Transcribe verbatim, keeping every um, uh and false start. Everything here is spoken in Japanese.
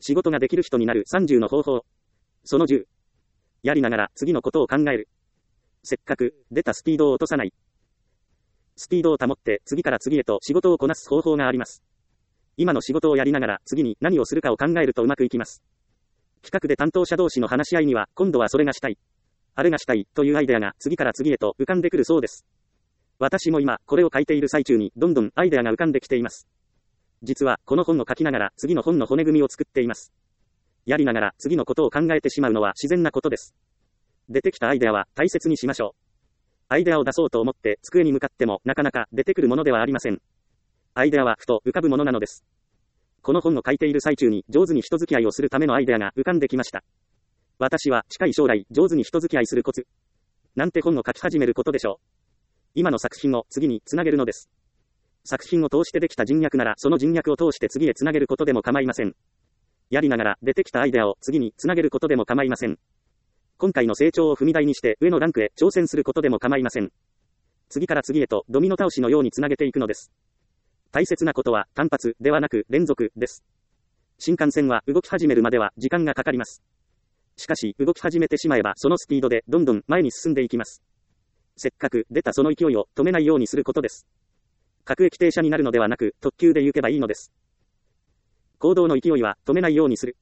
仕事ができる人になるさんじゅうの方法。そのじゅう。やりながら次のことを考える。せっかく出たスピードを落とさない。スピードを保って次から次へと仕事をこなす方法があります。今の仕事をやりながら次に何をするかを考えるとうまくいきます。企画で担当者同士の話し合いには今度はそれがしたい、あれがしたいというアイデアが次から次へと浮かんでくるそうです。私も今これを書いている最中にどんどんアイデアが浮かんできています。実はこの本を書きながら次の本の骨組みを作っています。やりながら次のことを考えてしまうのは自然なことです。出てきたアイデアは大切にしましょう。アイデアを出そうと思って机に向かってもなかなか出てくるものではありません。アイデアはふと浮かぶものなのです。この本を書いている最中に上手に人付き合いをするためのアイデアが浮かんできました。私は近い将来上手に人付き合いするコツなんて本を書き始めることでしょう。今の作品を次につなげるのです。作品を通してできた人脈ならその人脈を通して次へつなげることでも構いません。やりながら出てきたアイデアを次につなげることでも構いません。今回の成長を踏み台にして上のランクへ挑戦することでも構いません。次から次へとドミノ倒しのようにつなげていくのです。大切なことは単発ではなく連続です。新幹線は動き始めるまでは時間がかかります。しかし動き始めてしまえばそのスピードでどんどん前に進んでいきます。せっかく出たその勢いを止めないようにすることです。各駅停車になるのではなく特急で行けばいいのです。行動の勢いは止めないようにする。